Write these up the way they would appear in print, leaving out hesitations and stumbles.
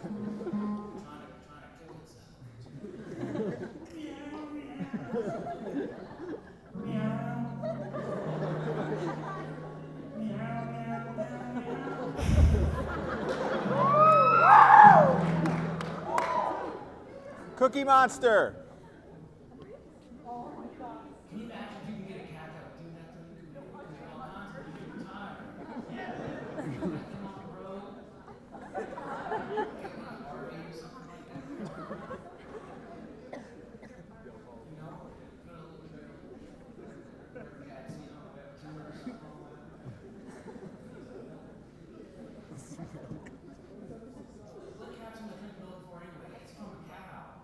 Cookie Monster. Oh my God. Can you imagine if you can get a cat that would do that to you? Could be all kinds of people tired. Yeah. Let them on the road. Get one on RV or something like that. You know? Put a little bit of cats, you know, web tour or something like that. What cats want to drink milk for anyway? It's from a cow.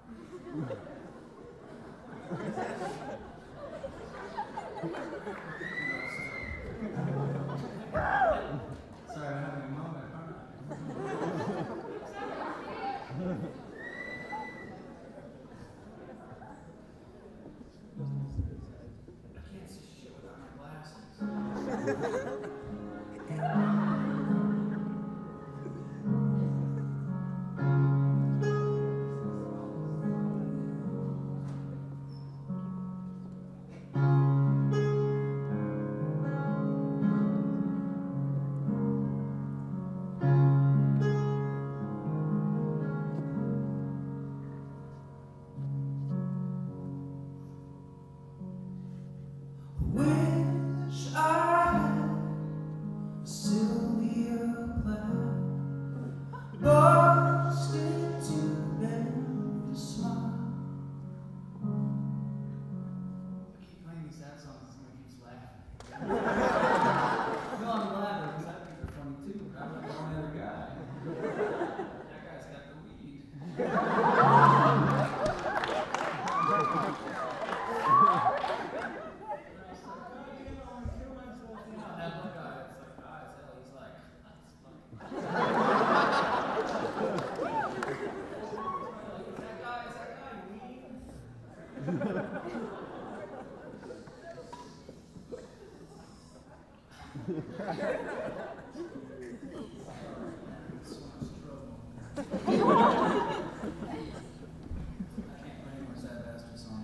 Sorry, I'm having a moment, aren't I can't see shit without my glasses. Wish I had a Sylvia Plath, busted to bend a smile. I keep playing these sad songs and someone keeps laughing. No, I'm laughing because I think they're funny too. I'm like the only other guy. That guy's got the weed. That one guy, it's like, high as hell, he's like, that's funny. Is that guy mean? So much trouble. I can't play any more sad bastard songs.